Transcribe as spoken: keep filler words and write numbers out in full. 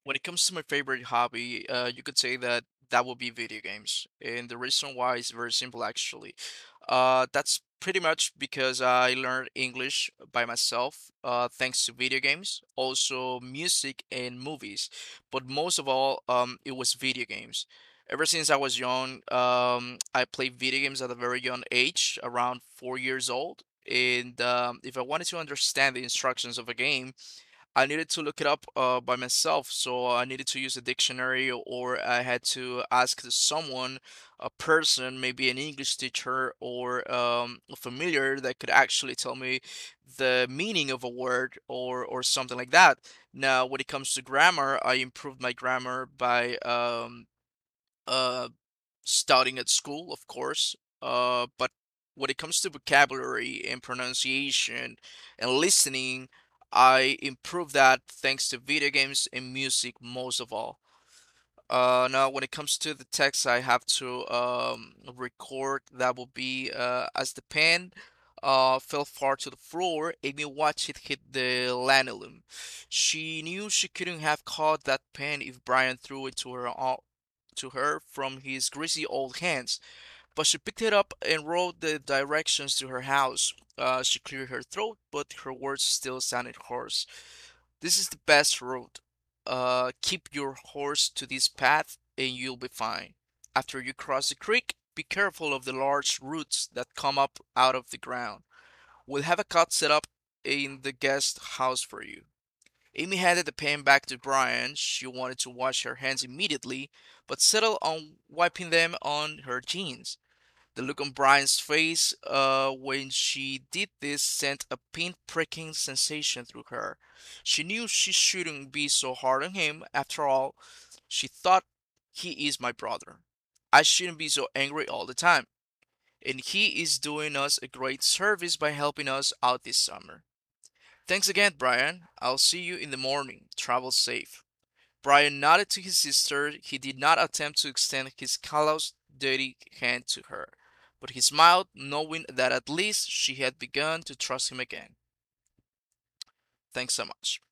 When it comes to my favorite hobby, uh, you could say that that would be video games. And the reason why is very simple, actually. Uh, that's pretty much because I learned English by myself, uh, thanks to video games, also music and movies. But most of all, um, it was video games. Ever since I was young, um, I played video games at a very young age, around four years old. And um, if I wanted to understand the instructions of a game, I needed to look it up uh, by myself. So I needed to use a dictionary, or I had to ask someone, a person, maybe an English teacher or um, a familiar that could actually tell me the meaning of a word or or something like that. Now, when it comes to grammar, I improved my grammar by um, uh, studying at school, of course. Uh, but when it comes to vocabulary and pronunciation and listening, I improve that thanks to video games and music most of all. Uh, now, when it comes to the text, I have to um, record. That will be uh, as the pen uh, fell far to the floor. Amy watched it hit the linoleum. She knew she couldn't have caught that pen if Brian threw it to her all, to her from his greasy old hands. But she picked it up and wrote the directions to her house. Uh, she cleared her throat, but her words still sounded hoarse. This is the best road. Uh, keep your horse to this path and you'll be fine. After you cross the creek, be careful of the large roots that come up out of the ground. We'll have a cot set up in the guest house for you. Amy handed the pen back to Brian. She wanted to wash her hands immediately, but settled on wiping them on her jeans. The look on Brian's face uh, when she did this sent a pin-pricking sensation through her. She knew she shouldn't be so hard on him. After all, she thought, he is my brother. I shouldn't be so angry all the time. And he is doing us a great service by helping us out this summer. Thanks again, Brian. I'll see you in the morning. Travel safe. Brian nodded to his sister. He did not attempt to extend his callous, dirty hand to her, but he smiled, knowing that at least she had begun to trust him again. Thanks so much.